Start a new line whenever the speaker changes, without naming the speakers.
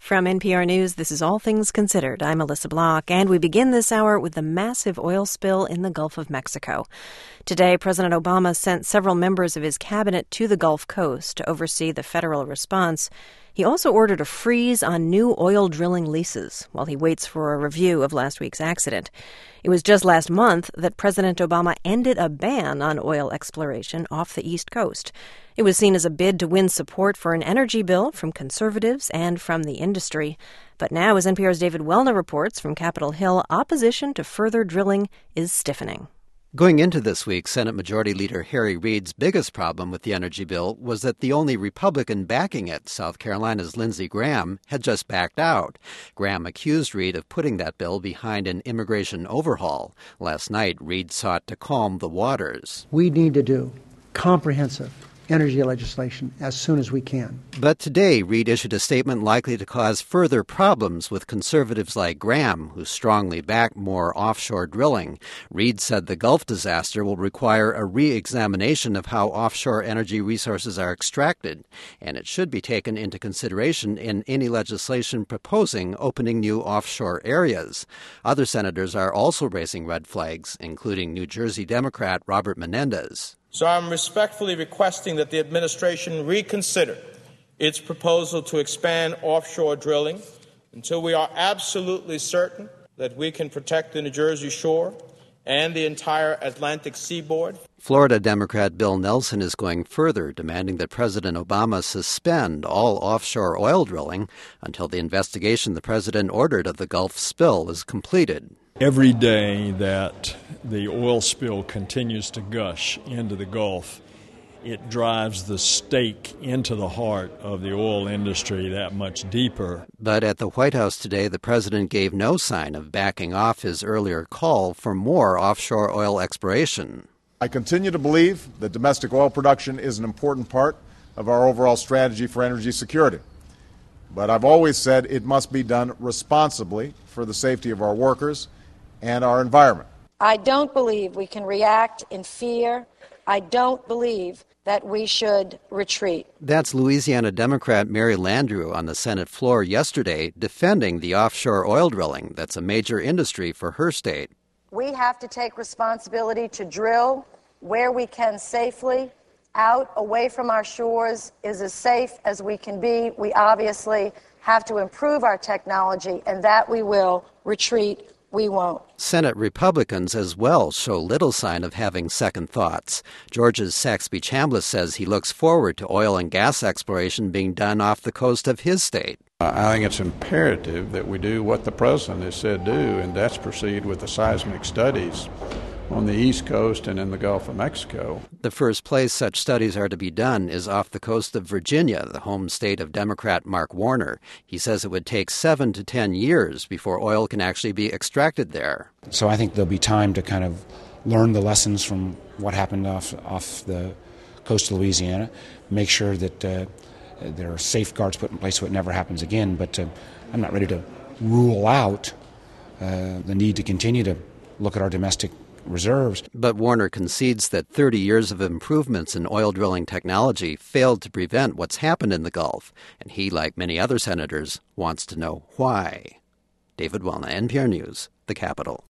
From NPR News, this is All Things Considered. I'm Melissa Block, and we begin this hour with the massive oil spill in the Gulf of Mexico. Today, President Obama sent several members of his cabinet to the Gulf Coast to oversee the federal response. He also ordered a freeze on new oil drilling leases while he waits for a review of last week's accident. It was just last month that President Obama ended a ban on oil exploration off the East Coast. It was seen as a bid to win support for an energy bill from conservatives and from the industry. But now, as NPR's David Welna reports from Capitol Hill, opposition to further drilling is stiffening.
Going into this week, Senate Majority Leader Harry Reid's biggest problem with the energy bill was that the only Republican backing it, South Carolina's Lindsey Graham, had just backed out. Graham accused Reid of putting that bill behind an immigration overhaul. Last night, Reid sought to calm the waters.
We need to do comprehensive energy legislation as soon as we can.
But today, Reid issued a statement likely to cause further problems with conservatives like Graham, who strongly back more offshore drilling. Reid said the Gulf disaster will require a re-examination of how offshore energy resources are extracted, and it should be taken into consideration in any legislation proposing opening new offshore areas. Other senators are also raising red flags, including New Jersey Democrat Robert Menendez.
So I'm respectfully requesting that the administration reconsider its proposal to expand offshore drilling until we are absolutely certain that we can protect the New Jersey shore and the entire Atlantic seaboard.
Florida Democrat Bill Nelson is going further, demanding that President Obama suspend all offshore oil drilling until the investigation the president ordered of the Gulf spill is completed.
Every day that the oil spill continues to gush into the Gulf, it drives the stake into the heart of the oil industry that much deeper.
But at the White House today, the president gave no sign of backing off his earlier call for more offshore oil exploration.
I continue to believe that domestic oil production is an important part of our overall strategy for energy security. But I've always said it must be done responsibly for the safety of our workers and our environment.
I don't believe we can react in fear. I don't believe that we should retreat.
That's Louisiana Democrat Mary Landrieu on the Senate floor yesterday defending the offshore oil drilling that's a major industry for her state.
We have to take responsibility to drill where we can safely. Out, away from our shores, is as safe as we can be. We obviously have to improve our technology, and that we will. Retreat, we won't.
Senate Republicans as well show little sign of having second thoughts. Georgia's Saxby Chambliss says he looks forward to oil and gas exploration being done off the coast of his state.
I think it's imperative that we do what the president has said do, and that's proceed with the seismic studies on the East Coast and in the Gulf of Mexico.
The first place such studies are to be done is off the coast of Virginia, the home state of Democrat Mark Warner. He says it would take 7 to 10 years before oil can actually be extracted there.
So I think there'll be time to kind of learn the lessons from what happened off the coast of Louisiana, make sure that there are safeguards put in place so it never happens again. But I'm not ready to rule out the need to continue to look at our domestic reserves.
But Warner concedes that 30 years of improvements in oil drilling technology failed to prevent what's happened in the Gulf, and he, like many other senators, wants to know why. David Welna, NPR News, the Capitol.